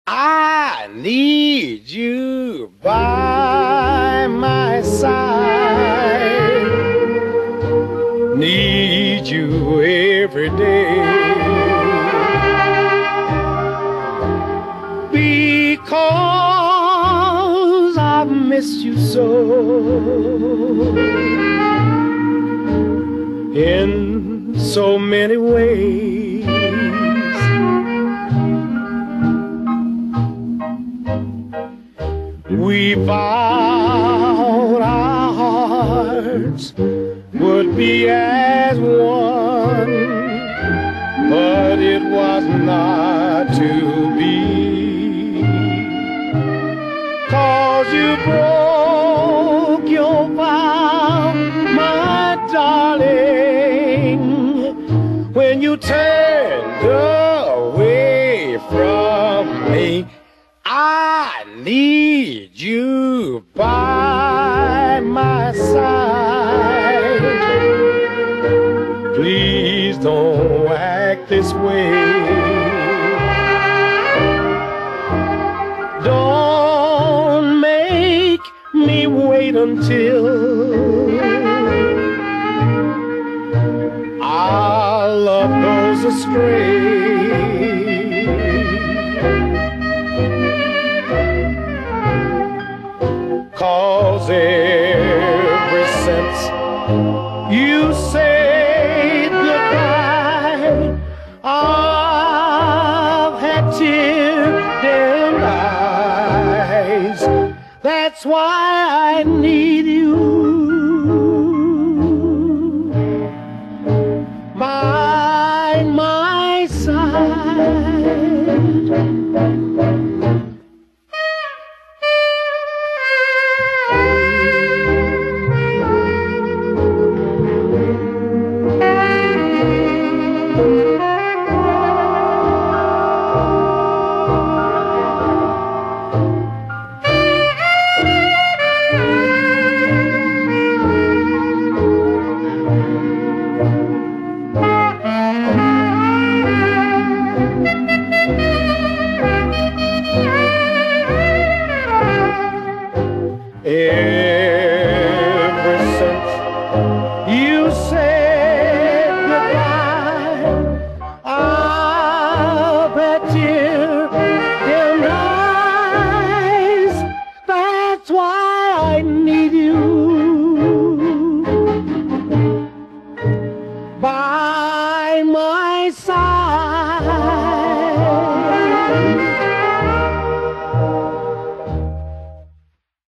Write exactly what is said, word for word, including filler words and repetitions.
I need you by my side. Need you every day. Because I've missed you so in so many ways. We vowed our hearts would be as one, but it was not to be. 'Cause you broke your vow, my darling, when you turned away from me. I need you by my side. Please don't act this way. Don't make me wait until our love goes astray. 'Cause ever since you said goodbye, I've had tear-dimmed eyes. That's why I need you by my side. Yeah.